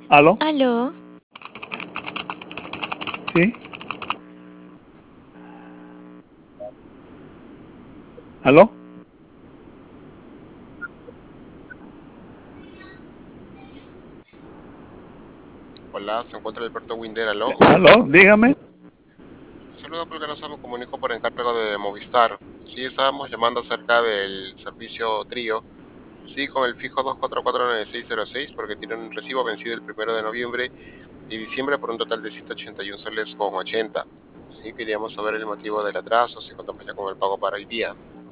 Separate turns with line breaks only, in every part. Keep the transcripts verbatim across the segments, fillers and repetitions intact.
¿Aló?
¿Aló?
¿Sí? ¿Aló?
Hola, se encuentra Alberto Winder, aló.
¿Aló? Dígame.
Saludo porque no se me comunico por encargo de Movistar. Sí, estábamos llamando acerca del servicio Trío. Sí, con el fijo dos cuatro cuatro nueve seis cero seis porque tiene un recibo vencido el primero de noviembre y diciembre por un total de ciento ochenta y uno soles con ochenta. Sí, queríamos saber el motivo del atraso, si contamos ya con el pago para hoy día.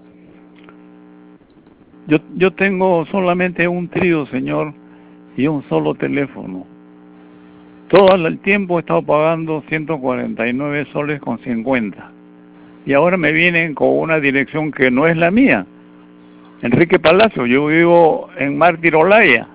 Yo, yo tengo solamente un trío, señor, y un solo teléfono. Todo el tiempo he estado pagando ciento cuarenta y nueve soles con cincuenta. Y ahora me vienen con una dirección que no es la mía. Enrique Palacio, yo vivo en Mártir Olaya.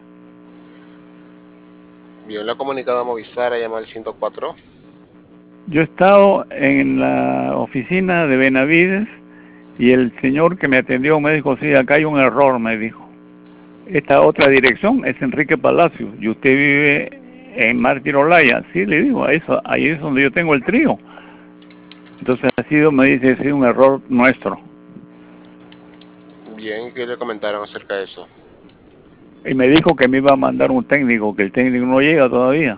Bien, lo ha comunicado a Movistar, ha llamado al ciento cuatro.
Yo he estado en la oficina de Benavides y el señor que me atendió me dijo, sí, acá hay un error, me dijo. Esta otra dirección es Enrique Palacio y usted vive en Mártir Olaya. Sí, le digo, eso, ahí es donde yo tengo el trío. Entonces ha sido, me dice, sí, un error nuestro.
Bien, ¿qué le comentaron acerca de eso?
Y me dijo que me iba a mandar un técnico, que el técnico no llega todavía.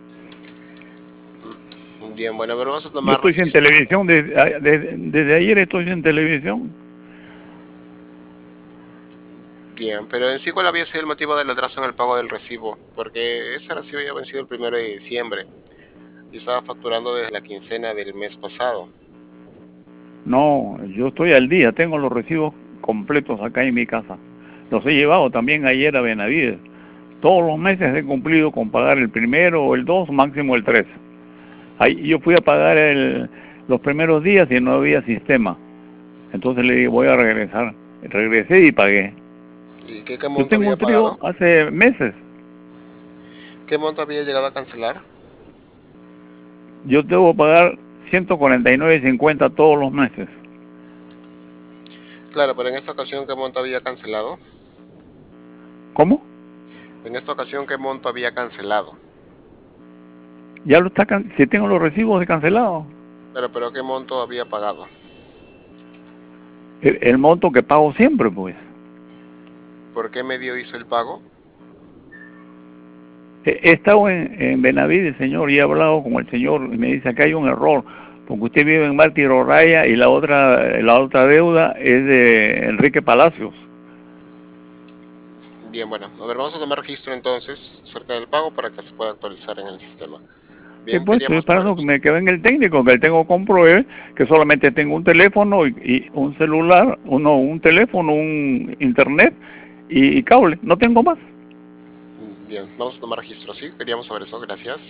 Bien, bueno, pero vamos a
Yo
tomar
estoy sin
registro.
televisión, desde, desde, desde ayer estoy sin televisión.
Bien, pero en sí, ¿cuál había sido el motivo del atraso en el pago del recibo? Porque ese recibo había vencido el primero de diciembre y estaba facturando desde la quincena del mes pasado.
No, yo estoy al día, tengo los recibos completos acá en mi casa. Los he llevado también ayer a Benavides. Todos los meses he cumplido con pagar el primero, el dos, máximo el tres. Ahí yo fui a pagar el, los primeros días y no había sistema. Entonces le dije, voy a regresar. Regresé y pagué.
¿Y qué, qué
Yo
monto
tengo
había
un trío
pagado?
hace meses.
¿Qué monto había llegado a cancelar?
Yo debo pagar ciento cuarenta y nueve cincuenta todos los meses.
Claro, pero en esta ocasión, ¿qué monto había cancelado?
¿Cómo?
En esta ocasión, ¿qué monto había cancelado?
Ya lo está, si tengo los recibos de cancelado.
Claro, pero ¿qué monto había pagado?
El, el monto que pago siempre, pues.
¿Por qué medio hizo el pago?
He, he estado en, en Benavides, señor, y he hablado con el señor y me dice que hay un error, porque usted vive en Mártir Oraya y la otra, la otra deuda es de Enrique Palacios.
Bien, bueno, a ver, vamos a tomar registro entonces acerca del pago para que se pueda actualizar en el sistema.
Sí,
Bien,
pues estoy
queríamos saber
esperando que
usted.
me quede en el técnico, que el técnico compruebe que solamente tengo un teléfono y, y un celular, uno, un teléfono, un internet y, y cable, no tengo más.
Bien, vamos a tomar registro, ¿sí? Queríamos saber eso, gracias.